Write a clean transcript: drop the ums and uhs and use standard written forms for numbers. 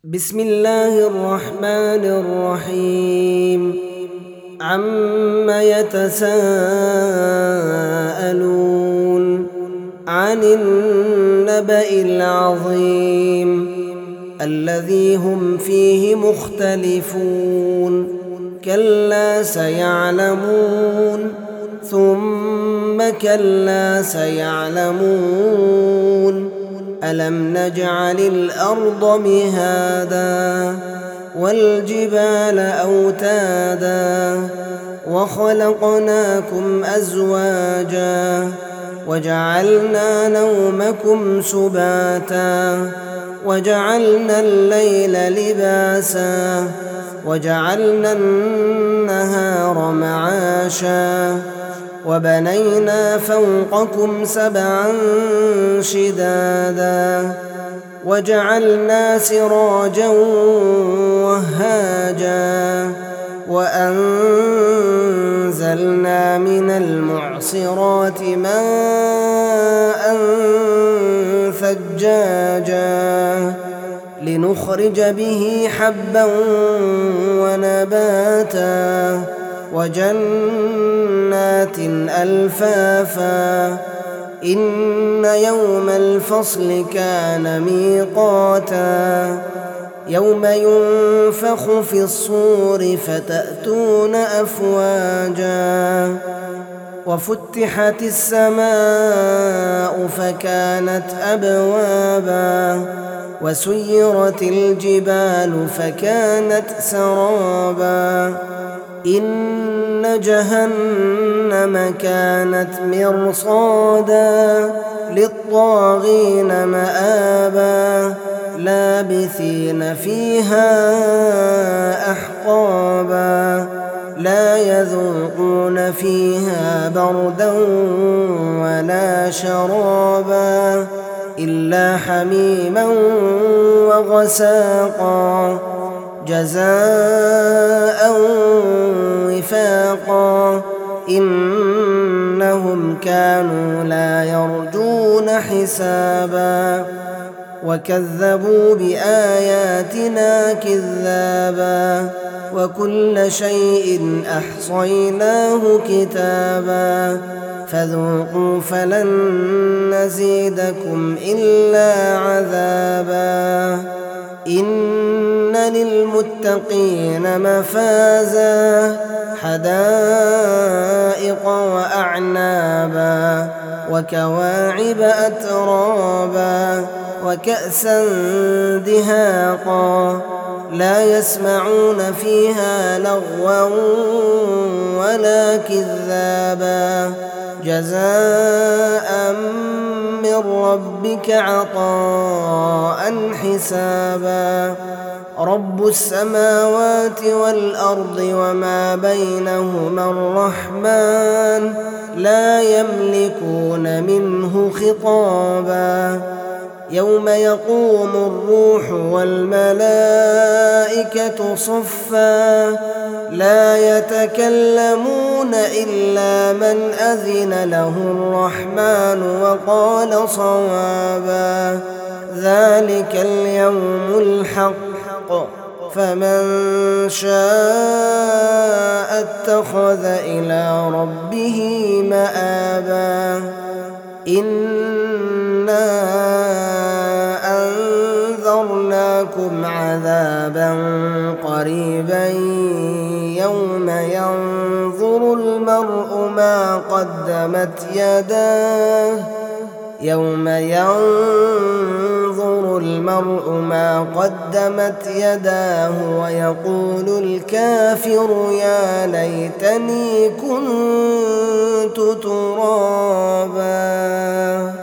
بسم الله الرحمن الرحيم. عم يتساءلون عن النبأ العظيم الذي هم فيه مختلفون. كلا سيعلمون ثم كلا سيعلمون. ألم نجعل الأرض مهادا والجبال أوتادا وخلقناكم أزواجا وجعلنا نومكم سباتا وجعلنا الليل لباسا وجعلنا النهار معاشا وبنينا فوقكم سبعا شدادا وجعلنا سراجا وهاجا وأنزلنا من المعصرات ماء ثجاجا لنخرج به حبا ونباتا وجنات ألفافا. إن يوم الفصل كان ميقاتا يوم ينفخ في الصور فتأتون أفواجا وفتحت السماء فكانت أبوابا وسيرت الجبال فكانت سرابا. إن جهنم كانت مرصادا للطاغين مآبا لابثين فيها أحقابا لا يذوقون فيها بردا ولا شرابا إلا حميما وغساقا جزاء وفاقا. إنهم كانوا لا يرجون حسابا وكذبوا بآياتنا كذابا وكل شيء أحصيناه كتابا فذوقوا فلن نزيدكم إلا عذابا. إن للمتقين مفازا حدائق وأعنابا وكواعب أترابا وكأسا دهاقا لا يسمعون فيها لغوا ولا كذابا جزاء من ربك عطاء حسابا. رب السماوات والأرض وما بينهما الرحمن لا يملكون منه خطابا. يوم يقوم الروح والملائكة صفا لا يتكلمون إلا من أذن له الرحمن وقال صوابا. ذلك اليوم الحق فمن شاء اتخذ إلى ربه مآبا. إنا أنذرناكم عذابا قريبا يوم ينظر المرء ما قدمت يداه ويقول الكافر يا ليتني كنت ترابا.